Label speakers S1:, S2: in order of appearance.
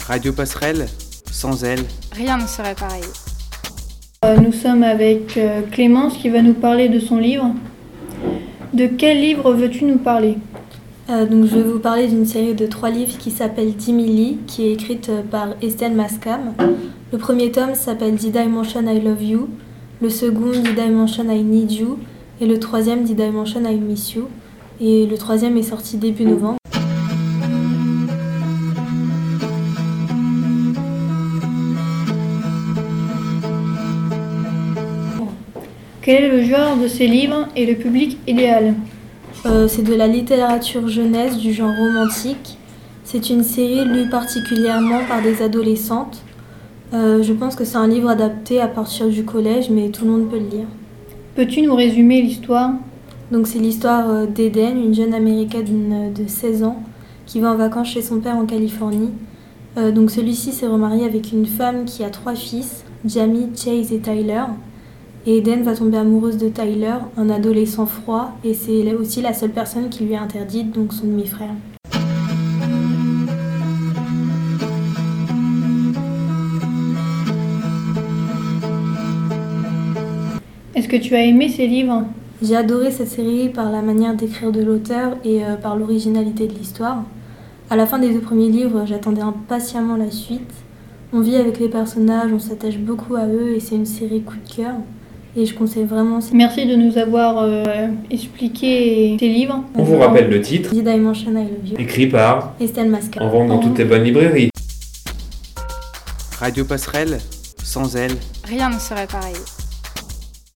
S1: Radio Passerelle, sans elle,
S2: rien ne serait pareil.
S3: Nous sommes avec Clémence qui va nous parler de son livre. De quel livre veux-tu nous parler ?
S4: Donc je vais vous parler d'une série de 3 livres qui s'appelle Dimili, qui est écrite par Estelle Mascam. Le premier tome s'appelle The Dimension I Love You, le second The Dimension I Need You et le troisième The Dimension I Miss You. Et le troisième est sorti début novembre.
S3: Quel est le genre de ces livres et le public idéal ?
S4: C'est de la littérature jeunesse du genre romantique. C'est une série lue particulièrement par des adolescentes. Je pense que c'est un livre adapté à partir du collège, mais tout le monde peut le lire.
S3: Peux-tu nous résumer l'histoire ?
S4: Donc c'est l'histoire d'Eden, une jeune américaine de 16 ans qui va en vacances chez son père en Californie. Donc celui-ci s'est remarié avec une femme qui a 3 fils, Jamie, Chase et Tyler. Et Eden va tomber amoureuse de Tyler, un adolescent froid, et c'est aussi la seule personne qui lui est interdite, donc son demi-frère.
S3: Est-ce que tu as aimé ces livres ?
S4: J'ai adoré cette série par la manière d'écrire de l'auteur et par l'originalité de l'histoire. À la fin des 2 premiers livres, j'attendais impatiemment la suite. On vit avec les personnages, on s'attache beaucoup à eux et c'est une série coup de cœur. Et je conseille vraiment...
S3: Merci de nous avoir expliqué tes livres.
S1: On vous rappelle le titre,
S4: The Dimension I Love You,
S1: écrit par
S4: Estelle Mascam.
S1: en vente dans toutes les bonnes librairies. Radio Passerelle, sans elle,
S2: Rien ne serait pareil.